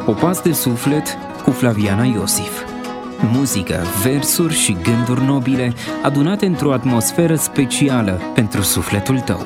Popas de suflet cu Flaviana Iosif. Muzică, versuri și gânduri nobile adunate într-o atmosferă specială pentru sufletul tău.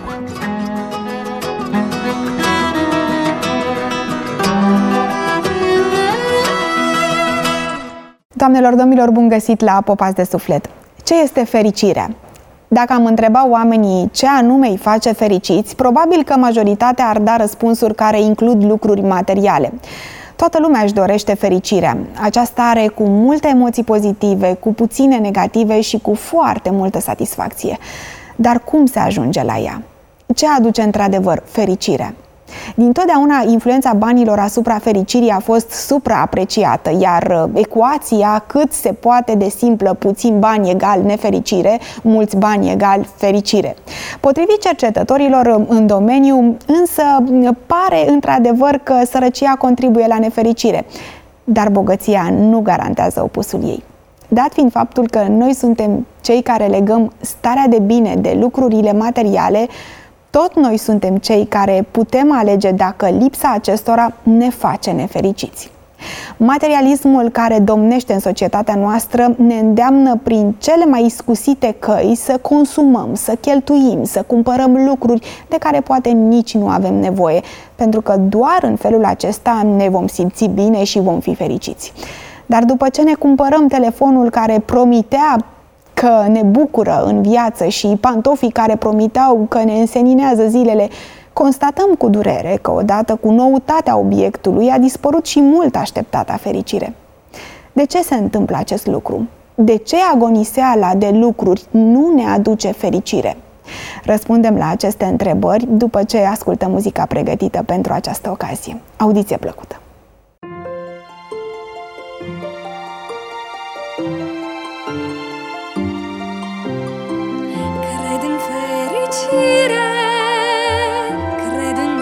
Doamnelor, domnilor, bun găsit la Popas de suflet. Ce este fericirea? Dacă am întrebat oamenii ce anume îi face fericiți, probabil că majoritatea ar da răspunsuri care includ lucruri materiale. Toată lumea își dorește fericirea. Aceasta are cu multe emoții pozitive, cu puține negative și cu foarte multă satisfacție. Dar cum se ajunge la ea? Ce aduce într-adevăr fericirea? Dintotdeauna influența banilor asupra fericirii a fost supraapreciată, iar ecuația cât se poate de simplă, puțin bani egal nefericire, mulți bani egal fericire. Potrivit cercetătorilor în domeniu, însă pare într-adevăr că sărăcia contribuie la nefericire, dar bogăția nu garantează opusul ei. Dat fiind faptul că noi suntem cei care legăm starea de bine de lucrurile materiale, tot noi suntem cei care putem alege dacă lipsa acestora ne face nefericiți. Materialismul care domnește în societatea noastră ne îndeamnă prin cele mai iscusite căi să consumăm, să cheltuim, să cumpărăm lucruri de care poate nici nu avem nevoie, pentru că doar în felul acesta ne vom simți bine și vom fi fericiți. Dar după ce ne cumpărăm telefonul care promitea că ne bucură în viață și pantofii care promiteau că ne înseninează zilele, constatăm cu durere că odată cu noutatea obiectului a dispărut și mult așteptata fericire. De ce se întâmplă acest lucru? De ce agoniseala de lucruri nu ne aduce fericire? Răspundem la aceste întrebări după ce ascultăm muzica pregătită pentru această ocazie. Audiție plăcută! Cred în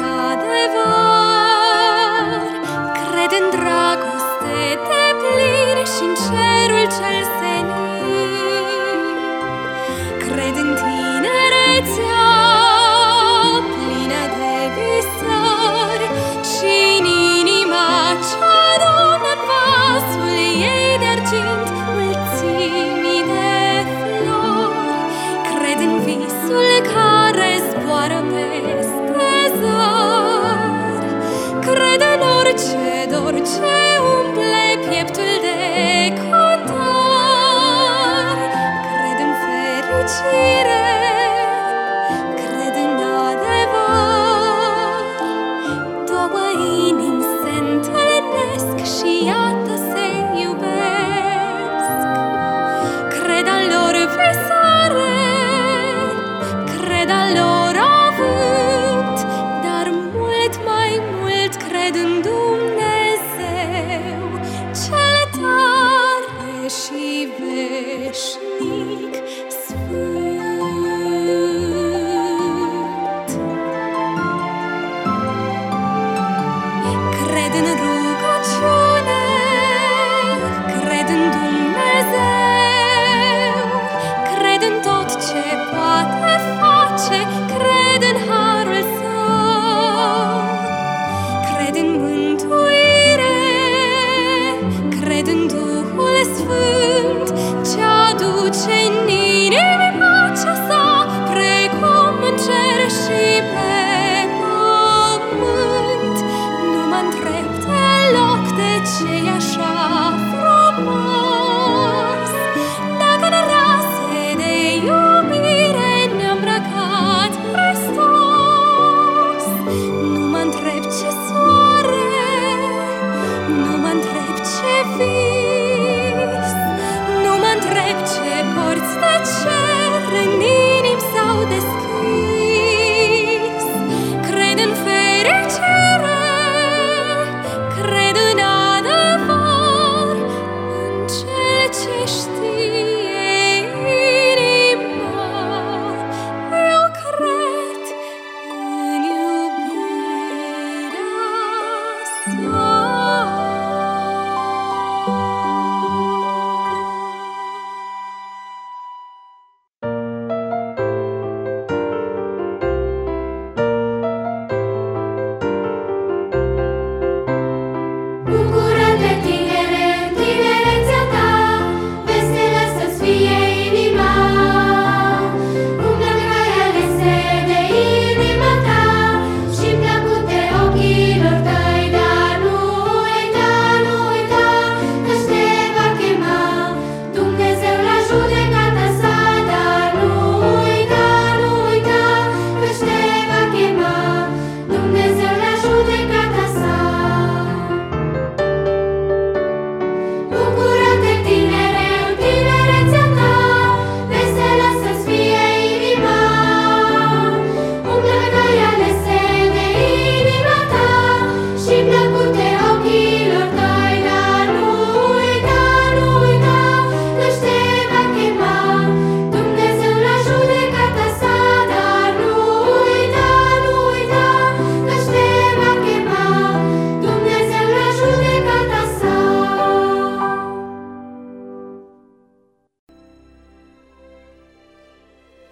adevăr, cred în dragoste deplin și-n cerul cel senin. Cred în tinerețea plină de visări și-n inima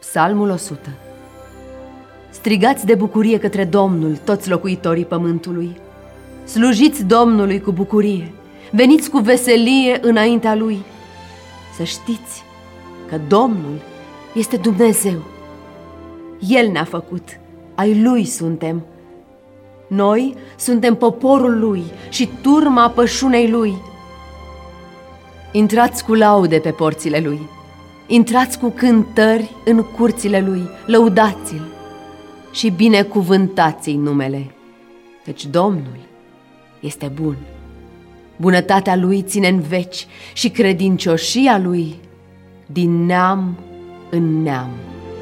Psalmul 100. Strigați de bucurie către Domnul, toți locuitorii pământului. Slujiți Domnului cu bucurie, veniți cu veselie înaintea Lui. Să știți că Domnul este Dumnezeu. El ne-a făcut, ai Lui suntem. Noi suntem poporul Lui și turma pășunei Lui. Intrați cu laude pe porțile Lui, intrați cu cântări în curțile Lui, lăudați-L și binecuvântați-i numele, căci Domnul este bun. Bunătatea Lui ține în veci și credincioșia Lui din neam în neam.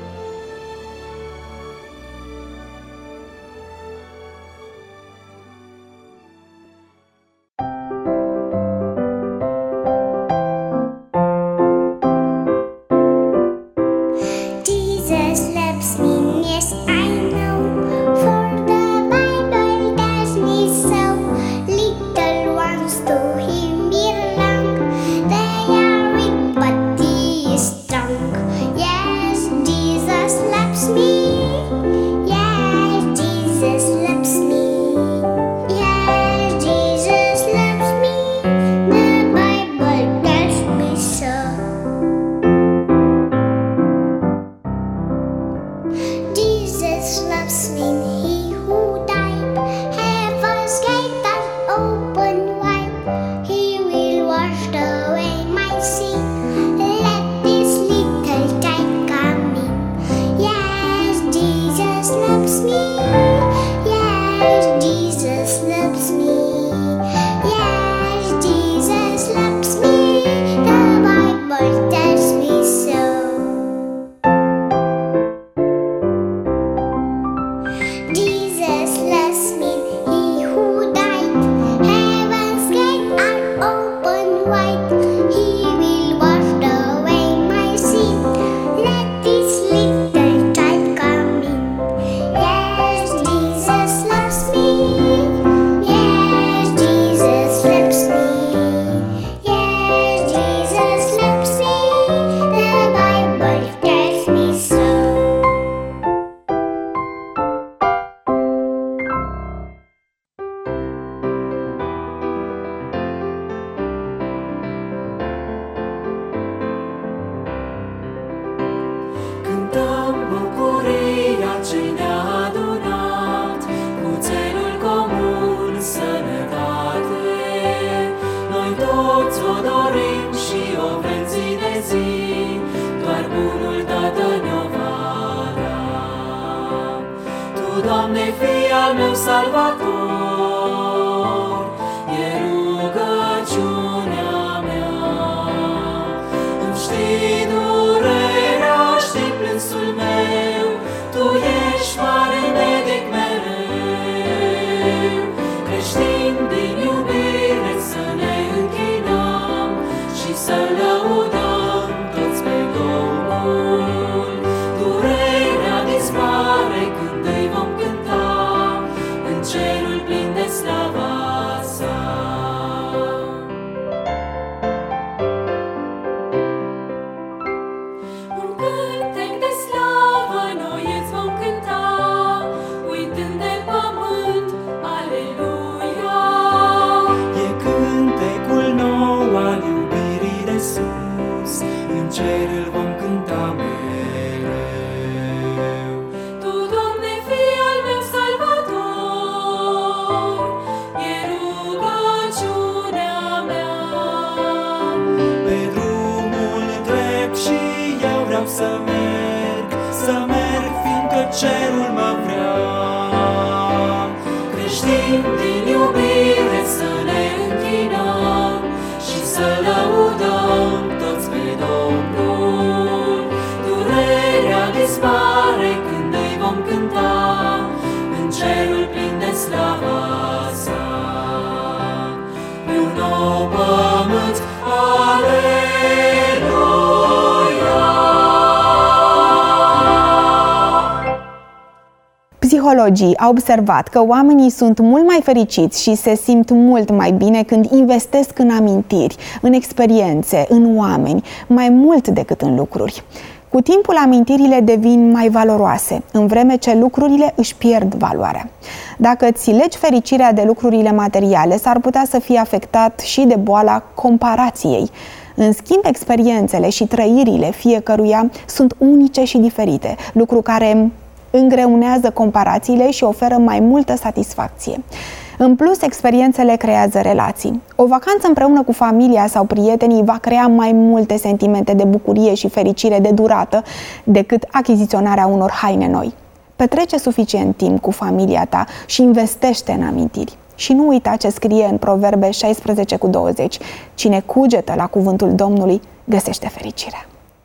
Doamne, fii al meu salvator, e rugăciunea mea. Îmi știi durerea, știi plânsul meu, Tu ești mare medic mereu. Creștini din iubire să ne închinăm și să lăudăm toți pe Domnul. Durerea dispare când îi vom cânta în cerul plin de slava sa. Un cântec de slavă noi îți vom cânta, uitând de pământ, aleluia. E cântecul nou al iubirii de sus, în cer îl vom cânta mereu. Tu, Doamne, fii al meu salvator, e rugăciunea mea. Pe drumul drept și eu vreau să merg, fiindcă cerul mă vrea. Creștini din iubire să ne închinăm și să lăudăm toți pe Domnul. Durerea dispare când îi vom cânta în cerul plin de slava sa. Pe un nou pământ, aleluia. Psihologii au observat că oamenii sunt mult mai fericiți și se simt mult mai bine când investesc în amintiri, în experiențe, în oameni, mai mult decât în lucruri. Cu timpul, amintirile devin mai valoroase, în vreme ce lucrurile își pierd valoarea. Dacă îți legi fericirea de lucrurile materiale, s-ar putea să fii afectat și de boala comparației. În schimb, experiențele și trăirile fiecăruia sunt unice și diferite, lucru care îngreunează comparațiile și oferă mai multă satisfacție. În plus, experiențele creează relații. O vacanță împreună cu familia sau prietenii va crea mai multe sentimente de bucurie și fericire de durată decât achiziționarea unor haine noi. Petrece suficient timp cu familia ta și investește în amintiri. Și nu uita ce scrie în Proverbe 16:20. Cine cugetă la cuvântul Domnului găsește fericirea.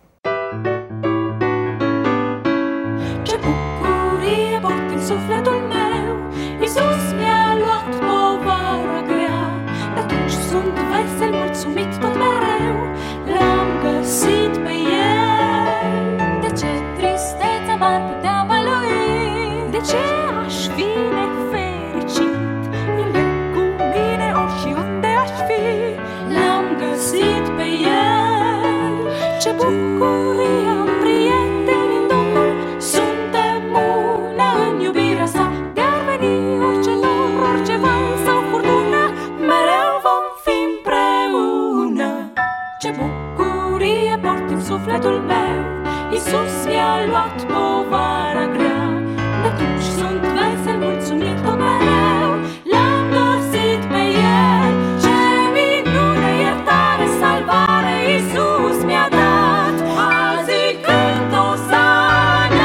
Ce bucurie port în sufletul meu, Iisus mi-a luat povara grea. De-atunci sunt vesel, mulțumit tot mereu, l-am găsit pe El. De ce tristețea m-ar putea bălui? De ce aș fi nefericit? El e cu mine ori și unde aș fi, l-am găsit pe El. Ce bucurie am prieteni în Domnul, suntem una în iubirea sa. De-ar veni orice nor, orice val sau furtună, mereu vom fi împreună. Ce bucurie port în sufletul meu, Iisus mi-a luat povara grea. De-atunci sunt vesel, mulțumit tot mereu, l-am găsit pe El. Ce minune, iertare, salvare Iisus mi-a dat, azi cânt Osana.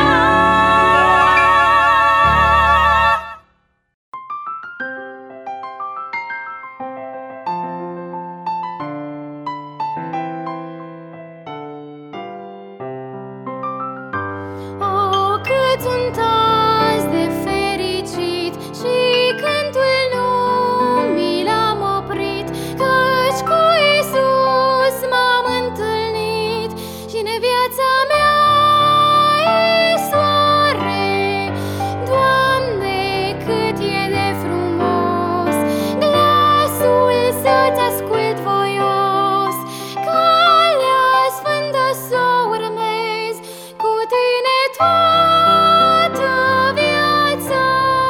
Oh, cât sunt azi de fericit și cântul nu mi l-am oprit, căci cu Iisus m-am întâlnit și în viața mea e soare. Doamne, cât e de frumos glasul să-ți ascult voios, calea sfântă să urmez, cu tine toată viața.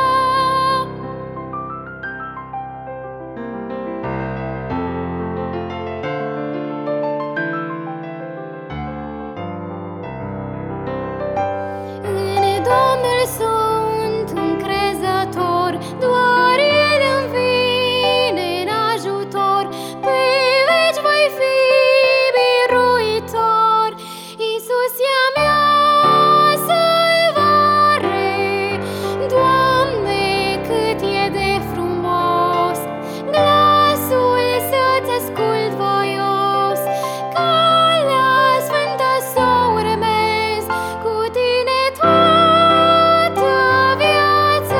În Domnul sunt încrezător, doar El îmi vine în ajutor, pe veci voi fi biruitor. Iisus e a mea salvare. Doamne, cât e de frumos glasul să-ți ascult voios, calea sfântă să urmez, cu tine toată viața.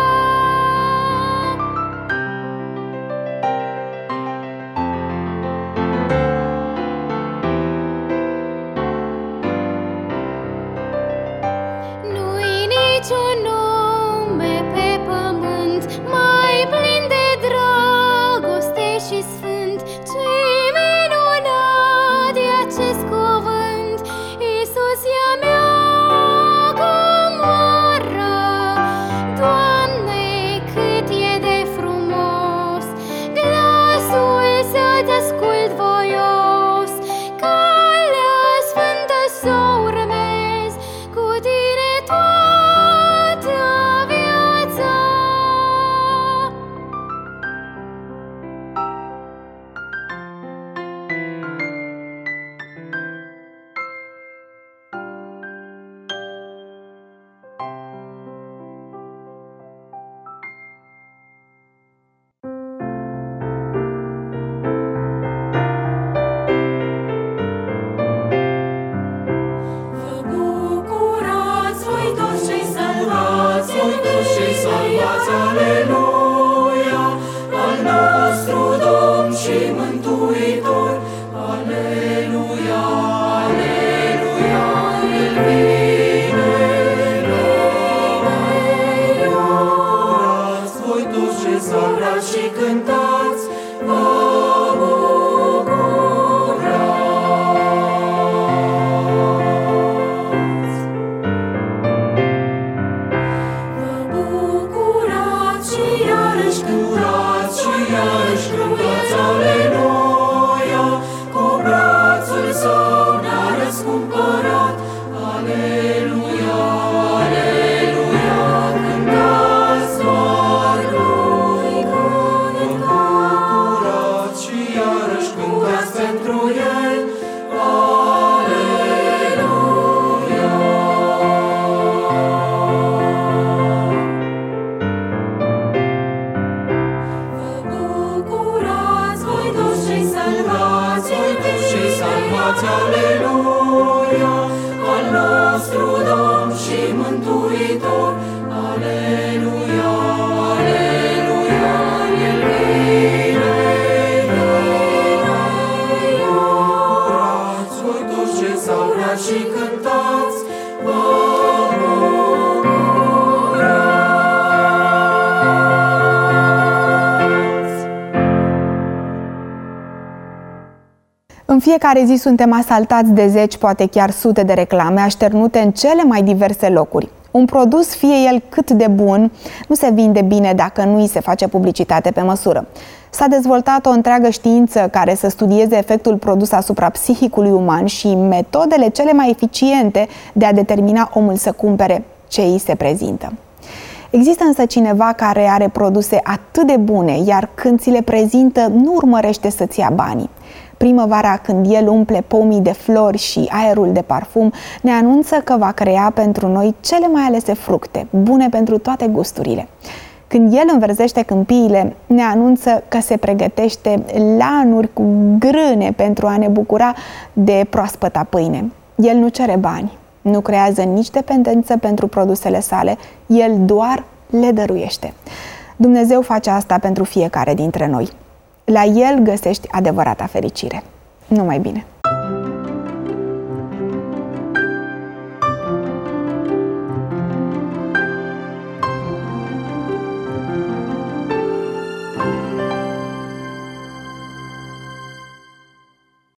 Nu-i niciun nume pe pământ mai plin de dragoste și sfânt, ce-i minunat e acest cuvânt. Iisus e a mea comoară. Doamne, cât e de frumos glasul să-ți ascult voios, calea sfântă să urmez, cu tine toată viața. Vă bucurați, voi toți cei salvați, voi toți cei salvați, aleluia, al nostru Domn și Mântuitor, aleluia, aleluia, El vine, bucurați, voi toți cei salvați și cântați, vă bucurați. salvați, aleluia, cu brațul său ne-a răscumpărat, aleluia, aleluia, cântați doar lui, curați și iarăși cântați pentru el, aleluia. Vă bucurați voi toți cei salvați, aleluia, al nostru Domn și Mântuitor, aleluia, aleluia, El vine, curați voi toți cei salvați și cântați, vă bucurați. În fiecare zi suntem asaltați de zeci, poate chiar sute de reclame așternute în cele mai diverse locuri. Un produs, fie el cât de bun, nu se vinde bine dacă nu îi se face publicitate pe măsură. S-a dezvoltat o întreagă știință care să studieze efectul produs asupra psihicului uman și metodele cele mai eficiente de a determina omul să cumpere ce îi se prezintă. Există însă cineva care are produse atât de bune, iar când ți le prezintă, nu urmărește să-ți ia banii. Primăvara, când el umple pomii de flori și aerul de parfum, ne anunță că va crea pentru noi cele mai alese fructe, bune pentru toate gusturile. Când el înverzește câmpiile, ne anunță că se pregătește lanuri cu grâne pentru a ne bucura de proaspăta pâine. El nu cere bani, nu creează nici dependență pentru produsele sale, el doar le dăruiește. Dumnezeu face asta pentru fiecare dintre noi. La el găsești adevărata fericire. Numai bine!